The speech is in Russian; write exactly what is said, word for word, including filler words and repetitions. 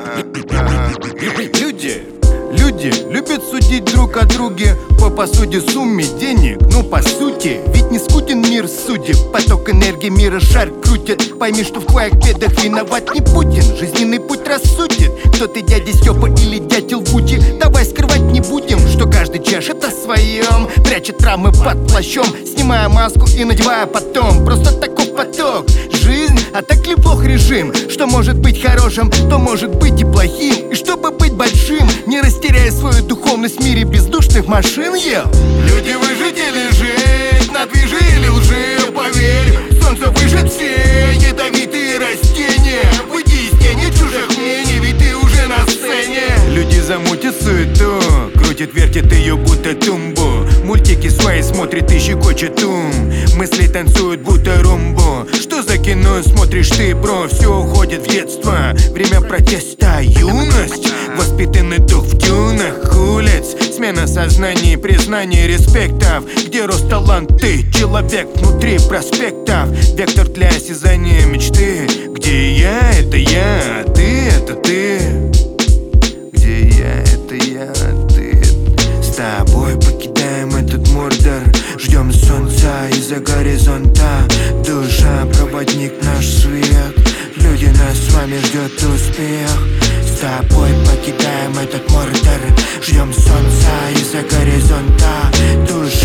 Люди, люди любят судить друг о друге по посуде, сумме денег, ну по сути. Ведь не скутен мир судеб, поток энергии мира шар крутит. Пойми, что в твоих бедах виноват не Путин, жизненный путь рассудит. Кто ты, дядя Степа или дятел Вуди? Давай скрывать не будем, что каждый чешет о своем, прячет травмы под плащом, снимая маску и надевая потом. Просто таков поток, жизнь, а так ли плох режим? Что может быть хорошим, то может быть и плохим. И чтобы быть большим, не растеряя свою духовность в мире бездушных машин, ел. Люди, выжить или жить, на движи или лжи, поверь, солнце выжжет все ядовитые растения. Выйди из тени чужих мнений, ведь ты уже на сцене. Люди замутят суету, крутят, вертят ее будто тумбу. Мультики свои смотрит и щекочет ум, мысли танцуют будто румбу. Что за кино смотришь ты, бро? Все уходит в детство, время протеста, юность, воспитанный дух в дюнах улиц, смена сознаний, признание респектов. Где рост талант, ты человек внутри проспектов, вектор для осязания мечты. Где я, это я, а ты, это ты. Где я, это я, а ты. С тобой покидаем этот Мордор, ждем солнца из-за горизонта. Душа, проводник наш свет, люди, нас с вами ждет успех. С тобой покидаем этот Мордор, ждем солнца из-за горизонта. Душа